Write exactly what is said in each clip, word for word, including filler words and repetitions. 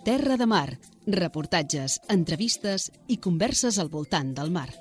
Terra de Mar, reportatges, entrevistes i converses al voltant del mar.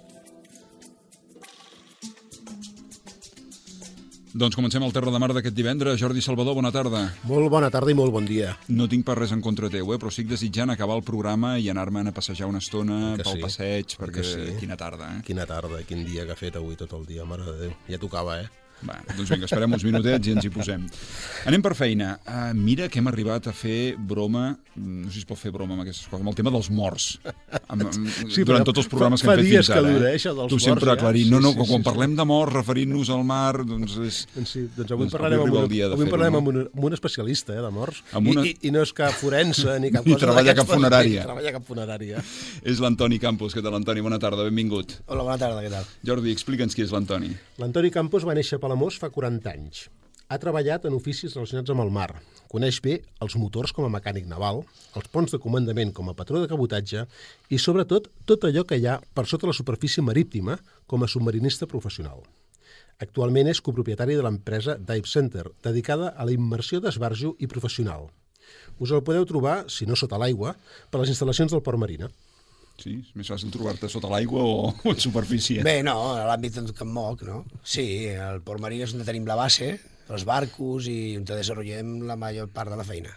Doncs comencem el Terra de Mar d'aquest divendres. Jordi Salvador, bona tarda. Molt bona tarda i molt bon dia. No tinc per res en contra teu, eh? Però estic desitjant acabar el programa i anar-me'n a passejar una estona Que pel sí, passeig, perquè que sí. quina tarda, eh? Quina tarda, quin dia que ha fet avui tot el dia, mare de Déu. Ja tocava, eh? Va, doncs vinga, esperem uns minutets i ens hi posem. Anem per feina. Uh, mira que hem arribat a fer broma, no sé si es pot fer broma amb aquestes coses, amb el tema dels morts. Amb, amb, Sí, durant però tots els programes fa- que hem fet fa dies fins ara. que dura, eh? això dels Tu sempre morts, ja. aclarint. Sí, No, no, sí, quan sí, sí. parlem de morts, referint-nos al mar, doncs és... Doncs sí, doncs avui Doncs parlarem, avui arriba amb, el dia de una, avui fer-ho, parlarem no? amb, un, amb un especialista eh, de morts. Amb una- I, i, I no és cap forense ni cap Ni cosa treballa d'aquestes, cap funerària. ni treballa cap funerària. És l'Antoni Campos. Què tal, Antoni? Bona tarda, benvingut. Hola, bona tarda, què tal? Jordi, explica'ns qui és l'Antoni. L'Antoni Campos va néixer a Palamós fa quaranta anys. Ha treballat en oficis relacionats amb el mar. Coneix bé els motors com a mecànic naval, els ponts de comandament com a patró de cabotatge i, sobretot, tot allò que hi ha per sota la superfície marítima com a submarinista professional. Actualment és copropietari de l'empresa Dive Center, dedicada a la immersió d'esbarjo i professional. Us el podeu trobar, si no sota l'aigua, per les instal·lacions del Port Marina. Sí, és més fàcil trobar-te sota l'aigua o, o en superfície. Bé, no, a l'àmbit en què em moc, no? Sí, el Port Marí és on tenim la base, els barcos i on desenvolupem la major part de la feina.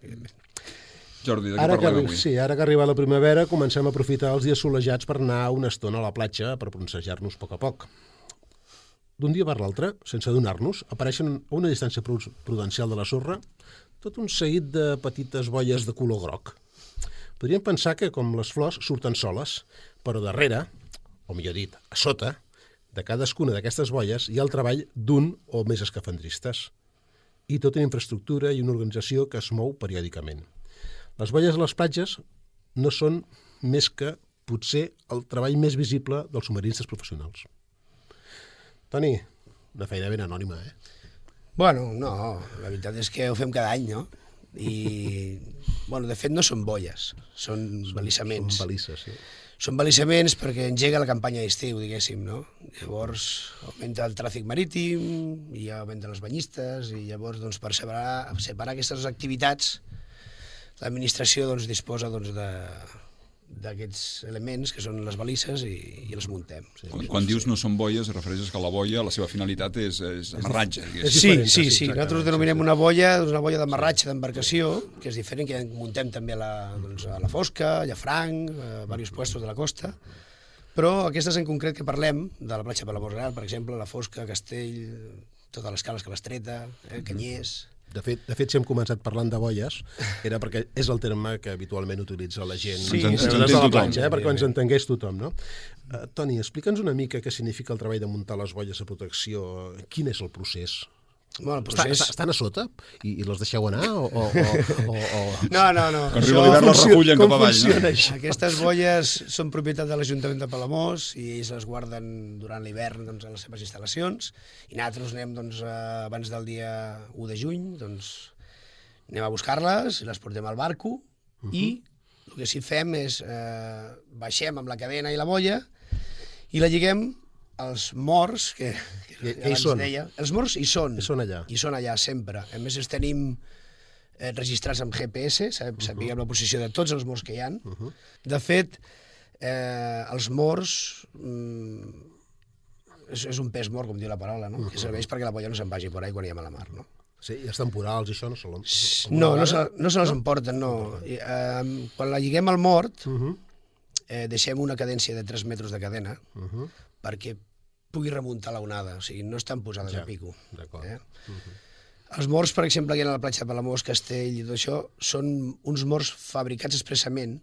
Jordi, de què Ara que, parlem avui? sí, ara que arriba la primavera comencem a aprofitar els dies solejats per anar una estona a la platja per bronzejar-nos a poc a poc. D'un dia per l'altre, sense adonar-nos, apareixen a una distància pru- prudencial de la sorra tot un seguit de petites boies de color groc. Podríem pensar que, com les flors, surten soles, però darrere, o millor dit, a sota, de cadascuna d'aquestes boies hi ha el treball d'un o més escafandristes i tota una infraestructura i una organització que es mou periòdicament. Les boies a les platges no són més que, potser, el treball més visible dels submarinistes professionals. Toni, una feina ben anònima, eh? Bueno, no, la veritat és que ho fem cada any, no? I, bueno, de fet no són boies, són balissaments. Són balisses, sí. Són balissaments perquè engega la campanya d'estiu, diguéssim, no? Llavors augmenta el tràfic marítim, i augmenten els banyistes, i llavors doncs, per separar, separar aquestes activitats l'administració doncs, disposa doncs, de d'aquests elements que són les balisses i, i els muntem. Sí. Quan, quan dius no són boies, es refereixes que la boia, la seva finalitat és, és amarratge. és diguéssim. Sí, diferent, sí, sí, sí. exactament, Nosaltres sí, denominem sí. una boia, doncs una boia d'amarratge d'embarcació, que és diferent, que muntem també a la, doncs, a la Fosca, a Llafranc, a diversos puestos de la costa, però aquestes en concret que parlem, de la platja Palamós Real, per exemple, la Fosca, Castell, totes les cales que l'Estreta, eh, Canyers... De fet, de fet, si hem començat parlant de boies, era perquè és el terme que habitualment utilitza la gent. Sí, Ens sí, entén sí, de la tothom. platja, eh, perquè ens entengués tothom, no? Uh, Toni, explica'ns una mica què significa el treball de muntar les boies de protecció. Quin és el procés? Bueno, el Està, procés... està, estan a sota i, i les deixeu anar? O, o, o, o, o... No, no, no. Quan arriba l'hivern les recullen com cap avall. funciona No? això? Aquestes boies són propietat de l'Ajuntament de Palamós i ells les guarden durant l'hivern doncs, a les seves instal·lacions i nosaltres anem doncs, eh, abans del dia u de juny, doncs, anem a buscar-les i les portem al barco uh -huh. i el que sí fem és eh, baixem amb la cadena i la boia i la lliguem als morts, que, que, Que- que hi abans són. deia. Els morts hi són. I són allà. I són allà sempre. A més, els tenim eh, registrats amb G P S, sap, sapiguem la posició de tots els morts que hi ha. Uh -huh. De fet, eh, els morts mm, és, és un pes mort, com diu la paraula, no? Uh -huh. Que serveix perquè la boia no se'n vagi per ahí quan hi ha a la mar, no? Sí, i els temporals i això no se l'em... No, no se, no se les emporten, no. I, eh, quan la lliguem al mort, Uh -huh. eh, deixem una cadència de tres metres de cadena Uh -huh. perquè pugui remuntar l'onada, o sigui, no estan posades Ja, a pico. d'acord. Eh? Uh -huh. Els morts, per exemple, que hi ha a la platja de Palamós, Castell i tot això, són uns morts fabricats expressament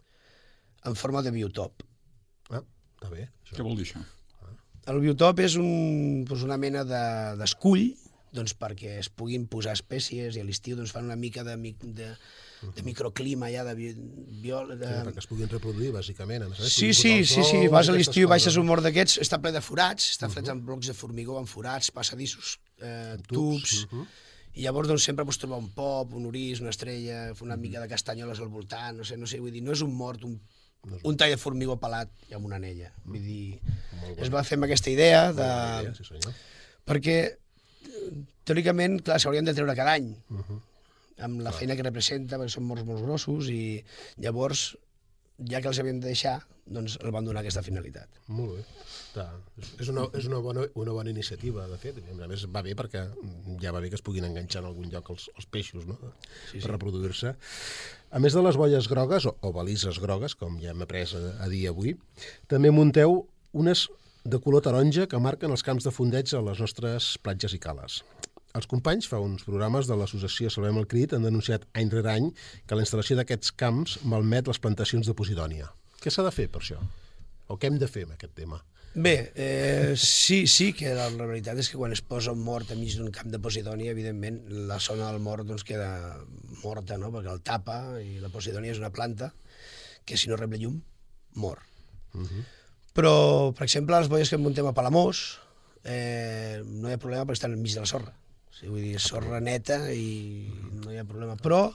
en forma de biotop. Ah, està bé. Això. Què vol dir això? El biotop és un, doncs una mena de- d'escull doncs, perquè es puguin posar espècies i a l'estiu doncs, fan una mica de, mi- de, de microclima ja, de, bi, bio, de... Sí, perquè es puguin reproduir, bàsicament. A més, a més, Sí, puguin sí, posar sí, el sí, sol, vas a aquestes l'estiu, baixes coses. un mort d'aquests, està ple de forats, està fet amb blocs de formigó, amb forats, passadissos, eh, tubs, uh -huh. i llavors doncs, sempre pots trobar un pop, un orís, una estrella, una mica de castanyoles al voltant, no sé, no sé, vull dir, no és un mort, un, un tall de formigó pelat i amb una anella. Vull dir, es va fer amb aquesta idea de... Bona idea, sí, senyor. perquè teòricament, clar, s'haurien de treure cada any. Uh -huh. amb la feina que representa, perquè són morts molt grossos, i llavors, ja que els havíem de deixar, doncs el van donar aquesta finalitat. Molt bé. Està. És, una, és una, bona, una bona iniciativa, de fet. A més, va bé perquè ja va bé que es puguin enganxar en algun lloc els, els peixos, no? Sí, sí. Per reproduir-se. A més de les boies grogues, o, o balises grogues, com ja hem après a, a dir avui, també munteu unes de color taronja que marquen els camps de fondeig a les nostres platges i cales. Els companys, fa uns programes de l'associació Salvem el Crit, han denunciat any rere any que la instal·lació d'aquests camps malmet les plantacions de posidònia. Què s'ha de fer per això? O què hem de fer amb aquest tema? Bé, eh, sí, sí que la, la veritat és que quan es posa un mort enmig d'un camp de posidònia, evidentment, la zona del mort doncs, queda morta, no? Perquè el tapa, i la posidònia és una planta que si no rep la llum, mor. Uh -huh. Però, per exemple, les boies que muntem a Palamós, eh, no hi ha problema perquè estan enmig de la sorra. O sigui, vull dir, sorra neta i no hi ha problema. Però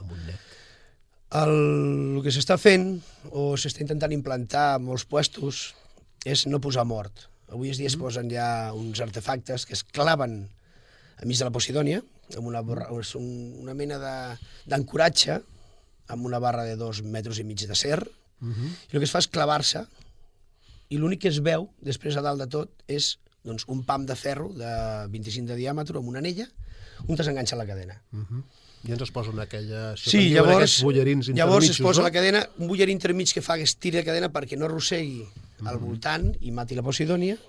el, el que s'està fent, o s'està intentant implantar a molts puestos, és no posar mort. Avui es dia es posen ja uns artefactes que es claven enmig de la posidònia, amb una, borra, una mena d'ancoratge, amb una barra de dos metres i mig d'acer, uh -huh. i el que es fa és clavar-se, i l'únic que es veu, després a dalt de tot, és doncs, un pam de ferro de vint-i-cinc de diàmetre amb una anella, on s'enganxa la cadena. Uh -huh. I ens es posen aquella... Sí, llavors, llavors es posa no? la cadena, un bullerí intermig que fa que es tiri la cadena perquè no arrossegui uh -huh. al voltant i mati la posidònia,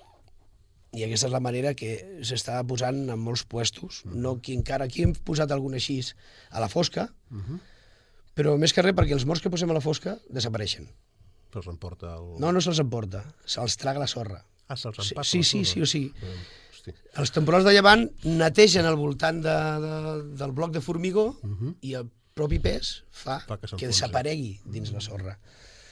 i aquesta és la manera que s'està posant en molts puestos. Uh -huh. No, que encara aquí hem posat alguna així a la fosca, uh -huh. però més que res perquè els morts que posem a la fosca desapareixen. Se'ls emporta el... No, no se'ls emporta, se'ls traga la sorra. Ah, se'ls empassa sí, la sí, sorra? Sí, sí, o sigui, Hosti. Els temporals de llevant netegen al voltant de, de, del bloc de formigó uh -huh. i el propi pes fa, fa que, que desaparegui dins la sorra.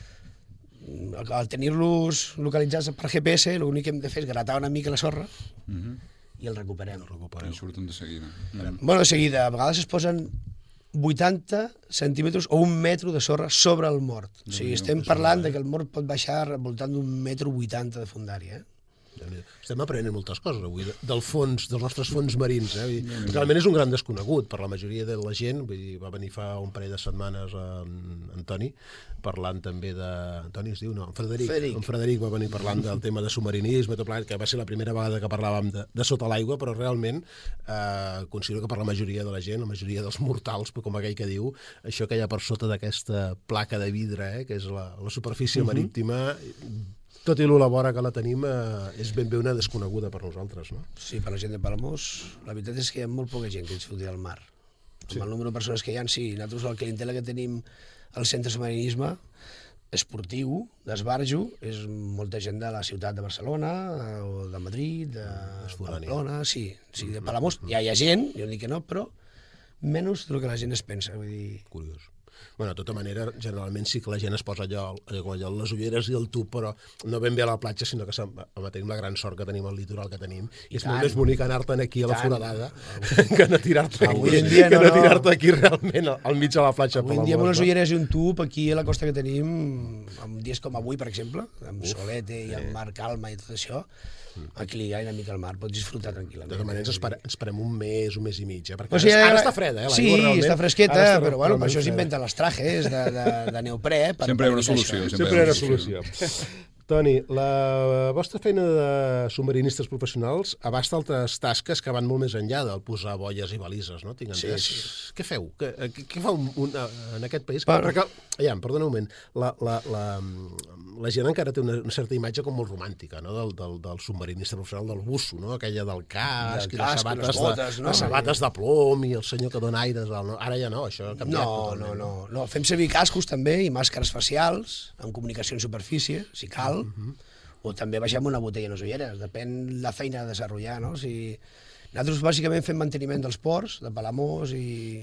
Al tenir-los localitzats per G P S, l'únic que hem de fer és gratar una mica la sorra uh -huh. i el recuperem. El recuperem. I surten de seguida. Mm. Bueno, de seguida. A vegades es posen vuitanta centímetres o un metro de sorra sobre el mort. O sigui, estem parlant de que el mort pot baixar al voltant d'un metro vuitanta de fondària, eh? Estem aprenent moltes coses avui, del fons, dels nostres fons marins. Eh? Realment és un gran desconegut per la majoria de la gent. Vull dir, va venir fa un parell de setmanes en Antoni, parlant també de... Antoni es diu? No, en Frederic. Frederic. En Frederic va venir parlant del tema de submarinisme, tot plegat, que va ser la primera vegada que parlàvem de, de sota l'aigua, però realment eh, considero que per la majoria de la gent, la majoria dels mortals, com aquell que diu, això que hi ha per sota d'aquesta placa de vidre, eh, que és la, la superfície uh-huh. marítima, tot i l'olabora que la tenim, eh, és ben bé una desconeguda per nosaltres, no? Sí, per la gent de Palamós, la veritat és que hi ha molt poca gent que disfruti del mar. Sí. Amb el número de persones que hi ha, sí. Nosaltres, la clientela que tenim al centre de submarinisme esportiu, d'esbarjo, és molta gent de la ciutat de Barcelona, o de Madrid, de Pamplona, sí, sí, de Palamós. Ja hi ha gent, jo dic que no, però menys del que la gent es pensa, vull dir... Curiós. Bueno, de tota manera, generalment sí que la gent es posa allò, allò les ulleres i el tub, però no ben bé a la platja, sinó que tenim la gran sort que tenim al litoral que tenim. I, I és tant, molt més bonic anar-te'n aquí a la foradada que no tirar-te avui en dia, que no, no tirar-te aquí realment al mig de la platja. Avui en dia amb unes ulleres i un tub aquí a la costa que tenim, en dies com avui, per exemple, amb Uf, solete i amb mar calma i tot això, aquí li hi ha una mica al mar, pots disfrutar tranquil·lament. De tota manera, ens esperem, ens esperem un mes, un mes i mig, eh? Perquè o sigui, ara, ara, ara està freda, eh? Sí, realment. està fresqueta, està però bueno, per això s'inventen les trajes de, de, de neoprè. Per, sempre hi ha una solució. Sempre hi ha una solució. Toni, la vostra feina de submarinistes professionals abasta altres tasques que van molt més enllà del posar boies i balises, no? Tinc entès. Sí, sí. Què feu? Què, què fa un, un, en aquest país? Per... Perquè, aviam, perdona un moment, la, la, la, la gent encara té una, una certa imatge com molt romàntica, no? Del, del, del submarinista professional, del busso, no? Aquella del casc, i les sabates, les botes, de, no? les sabates de plom i el senyor que dona aires. No? Ara ja no, això ha canviat no, totalment. No, no, no. Fem servir cascos també i màscares facials amb comunicació en superfície, si cal, uh -huh. o també baixem una botella en les ulleres, depèn la feina a desenvolupar, no? Si... Nosaltres bàsicament fem manteniment dels ports, de Palamós i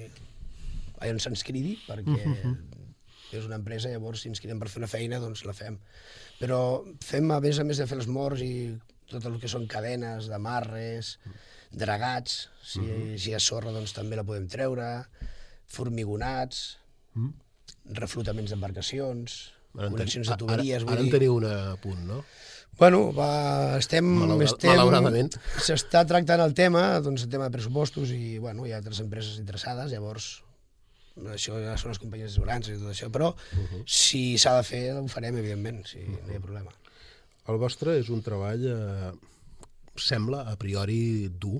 on se'ns cridi, perquè uh-huh. és una empresa, llavors si ens cridem per fer una feina, doncs la fem. Però fem, a més a més de fer els morts i tot el que són cadenes, d'amarres, dragats, si, uh-huh. si hi ha sorra doncs també la podem treure, formigonats, uh-huh. reflotaments d'embarcacions, connexions de tuberies... Ara, ara en teniu una a punt, no? Bueno, va, estem... Malaura, estem malauradament. S'està tractant el tema, doncs el tema de pressupostos i, bueno, hi ha altres empreses interessades, llavors això ja són les companyies d'assegurances i tot això, però uh -huh. si s'ha de fer, ho farem, evidentment, si uh -huh. no hi ha problema. El vostre és un treball, eh, sembla, a priori, dur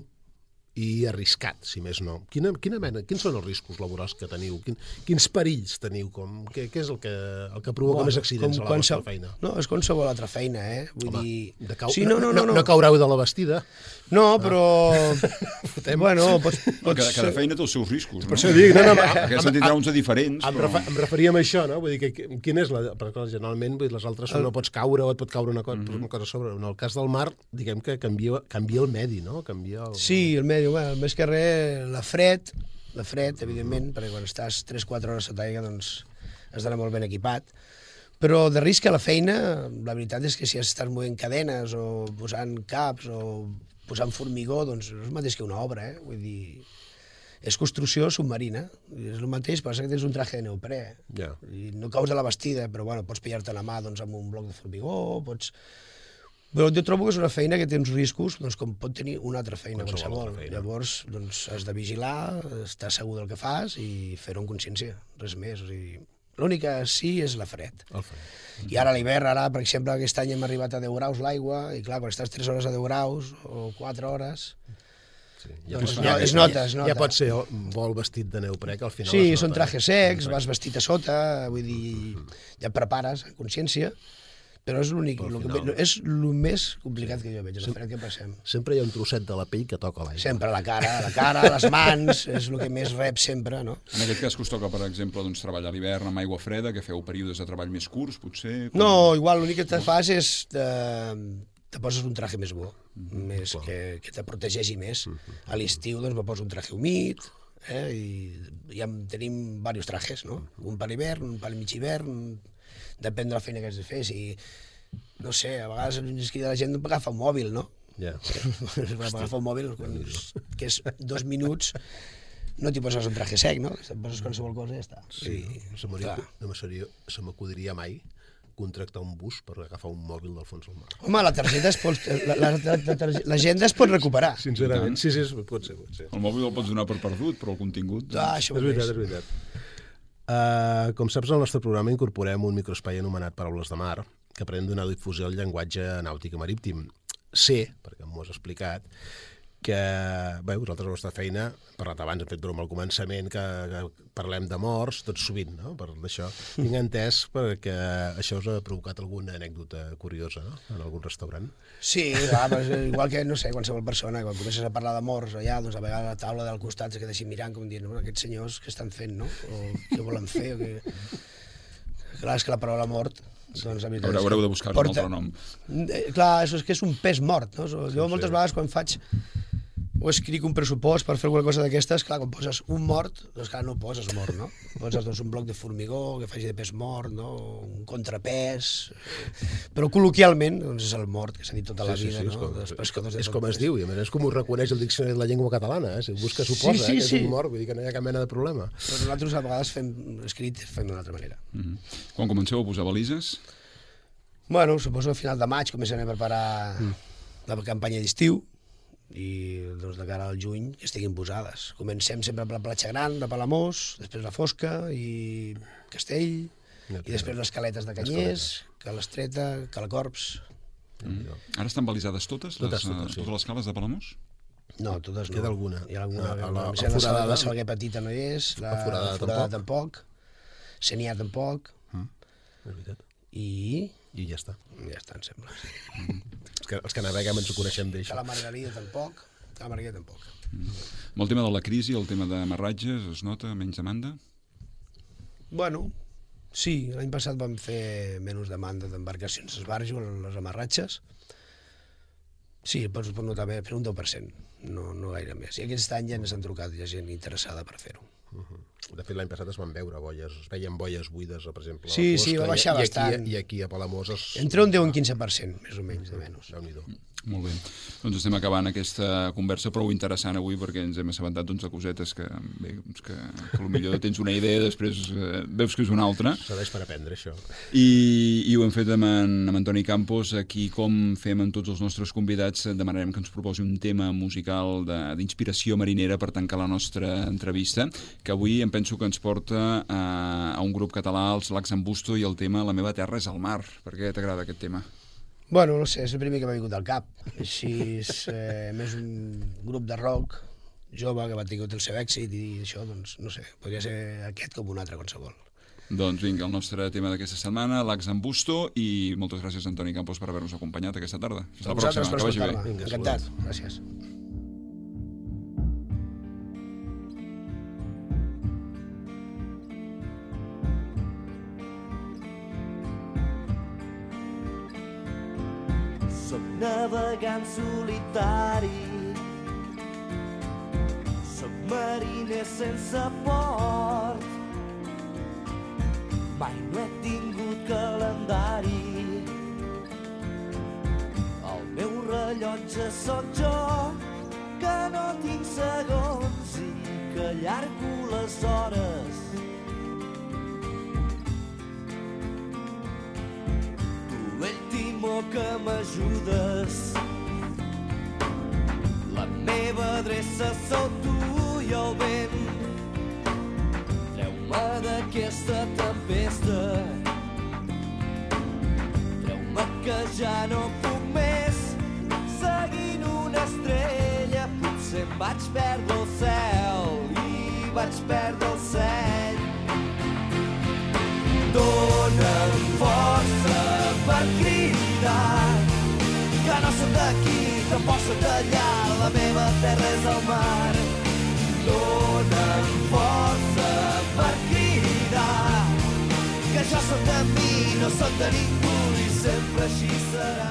i arriscat, si més no. Quina, quina mena, quins són els riscos laborals que teniu? Quin, quins perills teniu? Com, què, què és el que, el que provoca bueno, més accidents a la vostra feina? No, és qualsevol altra feina, eh? Vull Home, dir... de cau... sí, no, no, no, no, no caureu de la bastida? No, però... Fotem. Bueno, pots... pots... Cada, cada feina té els seus riscos, no? Per això dic, no, no, Aquesta en tindrà uns de diferents. Em, però... refer, em referíem a això, no? Vull dir, que, quina és la... Perquè generalment vull dir, les altres el... no pots caure o et pot caure una cosa, mm -hmm. una cosa a sobre. En el cas del mar, diguem que canvia, canvia el medi, no? Canvia el... Sí, el medi, bueno, més que res, la fred, la fred, evidentment, perquè quan estàs tres quatre hores sota aigua, doncs has d'anar molt ben equipat. Però de risc a la feina, la veritat és que si estàs movent cadenes o posant caps o posant formigó, doncs és el mateix que una obra, eh? Vull dir, és construcció submarina, és el mateix, passa que tens un traje de neoprè, yeah. i no caus de la bastida, però bueno, pots pillar-te la mà doncs, amb un bloc de formigó, pots... Però jo trobo que és una feina que té uns riscos doncs, com pot tenir una altra feina, qualsevol. qualsevol. Llavors, doncs, has de vigilar, estar segur del que fas i fer-ho amb consciència, res més. O sigui, l'únic que sí és la fred. El fred. I ara a l'hivern, ara, per exemple, aquest any hem arribat a deu graus l'aigua, i clar, quan estàs tres hores a deu graus o quatre hores... Sí, ja doncs, pot, no, ja, es nota, es nota. Ja pot ser vol vestit de neoprè, que al final... Sí, es són nota, trajes secs, vas vestit a sota, vull dir, ja et prepares, en consciència, però és l'únic, és el més complicat que jo veig, la fred que passem. Sempre hi ha un trosset de la pell que toca l'aigua. Sempre, la cara, la cara, les mans, és el que més rep sempre, no? En aquest cas que us toca, per exemple, doncs, treballar a l'hivern amb aigua freda, que feu períodes de treball més curts, potser... Com... No, igual l'únic que te fas és... De... te poses un traje més bo, mm-hmm. més wow. que, que te protegeixi més. Mm-hmm. A l'estiu doncs me poso un traje humit, eh, i ja tenim diversos trajes, no? Un per hivern, un per mig hivern, depèn de la feina que has de fer. Si, no sé, a vegades és que la gent agafa un mòbil, no? Ja. Yeah. Agafa un mòbil, que és dos minuts, no t'hi poses un traje sec, no? Te'n poses qualsevol cosa i ja està. Sí, sí, no se m'acudiria mai contractar un bus per agafar un mòbil del fons del mar. Home, la targeta es pot... L'agenda es pot recuperar. Sincerament, sí, sí, pot ser, pot ser. El mòbil el pots donar per perdut, però el contingut... Doncs... Ah, això és veritat, és veritat. Uh, com saps, al nostre programa incorporem un microespai anomenat Paraules de Mar, que pretén donar difusió al llenguatge nàutic i marítim. Sé, perquè m'ho has explicat, que bé, vosaltres a la vostra feina, parlat abans, hem fet broma al començament, que, que parlem de morts, tot sovint, no? Per això tinc entès perquè això us ha provocat alguna anècdota curiosa, no? En algun restaurant. Sí, clar, igual que, no sé, qualsevol persona, quan comences a parlar de morts allà, doncs a vegades la taula del costat se queda així mirant, com dient, bueno, aquests senyors què estan fent, no? O què volen fer, o què... Clar, és que la paraula mort... Doncs, haureu, haureu de buscar porta... un altre nom. Clar, això és que és un pes mort, no? Jo sí, moltes sí. vegades quan faig o escric un pressupost per fer alguna cosa d'aquestes, clar, quan poses un mort, doncs clar, no poses mort, no? Poses doncs, un bloc de formigó que faci de pes mort, no? Un contrapès... Però col·loquialment doncs, és el mort, que s'ha dit tota la sí, vida, sí, sí, no? Com, dels pescadors és, de és com es diu, i a més és com ho reconeix el Diccionari de la Llengua Catalana, eh? Si busca suposa, sí, sí, eh, que és sí. un mort, vull dir que no hi ha cap mena de problema. Però nosaltres a vegades fem escrit fem d'una altra manera. Mm-hmm. Quan comenceu a posar balises? Bueno, suposo que a final de maig comencem a preparar mm. la campanya d'estiu, i doncs, de cara al juny que estiguin posades. Comencem sempre per la platja gran de Palamós, després la Fosca i Castell, ja, i després les caletes de Canyers, Calestreta, Calacorps. Mm. Ara estan balisades totes, totes, les, totes, sí. totes les cales de Palamós? No, totes no. Queda alguna. Hi ha alguna. La, la, la, la, la Salguer Petita no hi és, la, la Forada, la forada tampoc, Senià tampoc, mm. és veritat. I... I ja està. Ja està, em sembla. Mm. Els, que, els que naveguem ens ho coneixem d'això. Que la Margarida tampoc, que la Margarida tampoc. Mm. Amb el tema de la crisi, el tema de amarratges, es nota menys demanda? Bueno, sí, l'any passat vam fer menys demanda d'embarcacions d'esbarjo, les amarratges. Sí, pots pot notar bé, fer un deu per cent, no, no gaire més. I aquest any ja ens han trucat, hi ha gent interessada per fer-ho. Uh-huh. De fet, l'any passat es van veure boies, es veien boies buides, per exemple, sí, a la Fosca, sí, va baixar i, bastant. I aquí, i aquí a Palamós... Es... Entre un deu i un quinze per cent, més o menys, de menys. Déu-n'hi-do. Molt bé. Doncs estem acabant aquesta conversa prou interessant avui perquè ens hem assabentat doncs, de cosetes que, bé, doncs que, que potser tens una idea, després eh, veus que és una altra. Serveix per aprendre, això. I, i ho hem fet amb en, amb Antoni Campos. Aquí, com fem amb tots els nostres convidats, demanarem que ens proposi un tema musical d'inspiració marinera per tancar la nostra entrevista, que avui em penso que ens porta a, a un grup català, els Lacs en Busto, i el tema La meva terra és el mar. Per què t'agrada aquest tema? Bueno, no sé, és el primer que m'ha vingut al cap. Així és eh, més un grup de rock jove que va tenir el seu èxit i això, doncs, no sé, podria ser aquest com un altre qualsevol. Doncs vinga, el nostre tema d'aquesta setmana, Lacs en Busto, i moltes gràcies, Antoni Campos, per haver-nos acompanyat aquesta tarda. Fins la pròxima, que vagi bé. Vinga, encantat, salut. gràcies. Soc navegant solitari, soc mariner sense port, mai no he tingut calendari, el meu rellotge sóc jo, que no tinc segons i que allargo les hores. Que m'ajudes, la meva adreça sou tu i el vent. Treu-me d'aquesta tempesta, treu-me que ja no puc més, seguint una estrella potser em vaig perdre el cel i vaig perdre el seny. Dóna'm força per cridar, que no soc d'aquí, tampoc soc d'allà, la meva terra és el mar. Dóna'm força per cridar, que jo soc de mi, no soc de ningú i sempre així serà.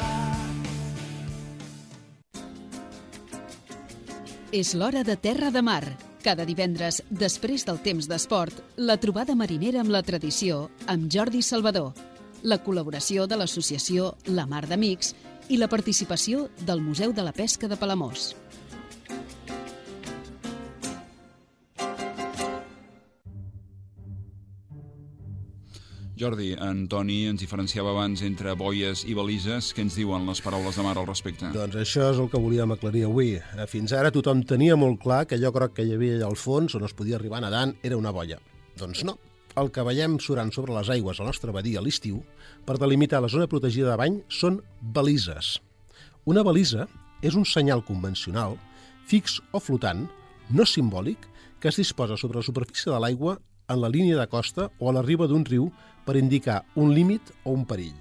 És l'hora de Terra de Mar. Cada divendres, després del temps d'esport, la trobada marinera amb la tradició amb Jordi Salvador, la col·laboració de l'associació La Mar d'Amics i la participació del Museu de la Pesca de Palamós. Jordi, Antoni ens diferenciava abans entre boies i balises. Què ens diuen les paraules de mar al respecte? Doncs això és el que volíem aclarir avui. Fins ara tothom tenia molt clar que allò groc que hi havia allà al fons, on es podia arribar nedant, era una boia. Doncs no. El que veiem surant sobre les aigües a la nostra badia a l'estiu, per delimitar la zona protegida de bany, són balises. Una balisa és un senyal convencional, fix o flotant, no simbòlic, que es disposa sobre la superfície de l'aigua en la línia de costa o a la riba d'un riu per indicar un límit o un perill.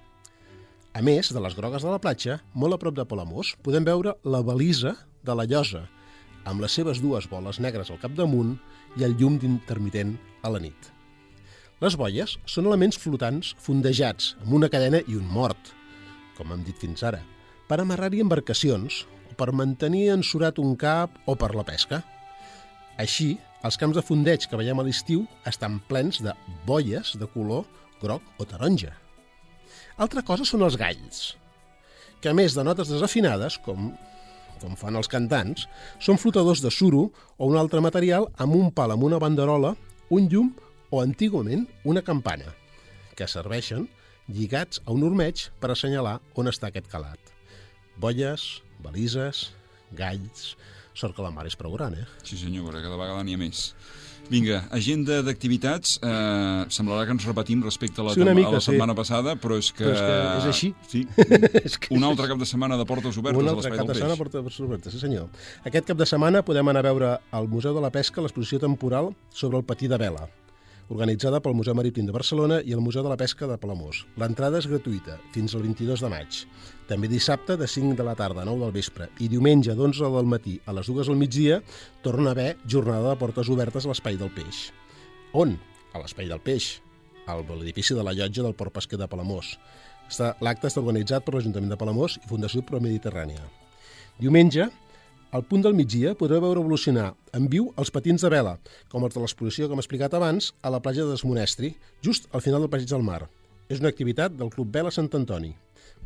A més de les grogues de la platja, molt a prop de Palamós, podem veure la balisa de la Llosa, amb les seves dues boles negres al capdamunt i el llum intermitent a la nit. Les boies són elements flotants fondejats amb una cadena i un mort, com hem dit fins ara, per amarrar-hi embarcacions o per mantenir ensurat un cap o per la pesca. Així, els camps de fondeig que veiem a l'estiu estan plens de boies de color groc o taronja. Altra cosa són els galls, que a més de notes desafinades, com, com fan els cantants, són flotadors de suro o un altre material amb un pal amb una banderola, un llum o, antigament, una campana, que serveixen lligats a un ormeig per assenyalar on està aquest calat. Boies, balises, galls... Sort que la mar és prou gran, eh? Sí senyor, perquè cada vegada n'hi ha més. Vinga, agenda d'activitats. Eh, semblarà que ens repetim respecte a la, sí, mica, a la setmana sí. passada, però és que... Però és, que és així. Sí. és que un és altre així. cap de setmana de portes obertes un a altre l'Espai cap del de setmana Peix. de portes obertes, sí senyor. Aquest cap de setmana podem anar a veure al Museu de la Pesca l'exposició temporal sobre el patí de vela, organitzada pel Museu Marítim de Barcelona i el Museu de la Pesca de Palamós. L'entrada és gratuïta, fins al vint-i-dos de maig. També dissabte de cinc de la tarda a nou del vespre i diumenge d'onze del matí a les dues del migdia torna a haver jornada de portes obertes a l'Espai del Peix. On? A l'Espai del Peix, a l'edifici de la llotja del Port Pesquer de Palamós. L'acte està organitzat per l'Ajuntament de Palamós i Fundació Promediterrània. Diumenge, al punt del migdia, podreu veure evolucionar en viu els patins de vela, com els de l'exposició que hem explicat abans, a la platja de Desmonestri, just al final del Passeig del Mar. És una activitat del Club Vela Sant Antoni.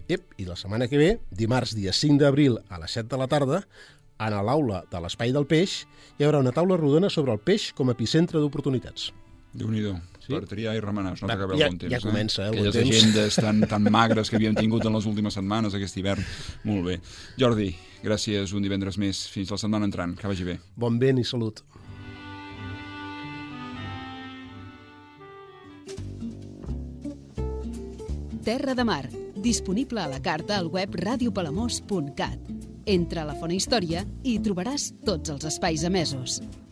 Ep, i la setmana que ve, dimarts dia cinc d'abril a les set de la tarda, a l'aula de l'Espai del Peix, hi haurà una taula rodona sobre el peix com a epicentre d'oportunitats. Déu-n'hi-do, sí? Per triar i remenar, es nota que ve ja, el bon temps. Ja comença, eh, el Aquelles bon temps. agendes tan, tan magres que havíem tingut en les últimes setmanes, aquest hivern. Molt bé. Jordi, gràcies un divendres més. Fins la setmana entrant. Que vagi bé. Bon vent i salut. Terra de Mar, disponible a la carta al web radiopalamós punt cat. Entra a la Fona Història i hi trobaràs tots els espais emesos.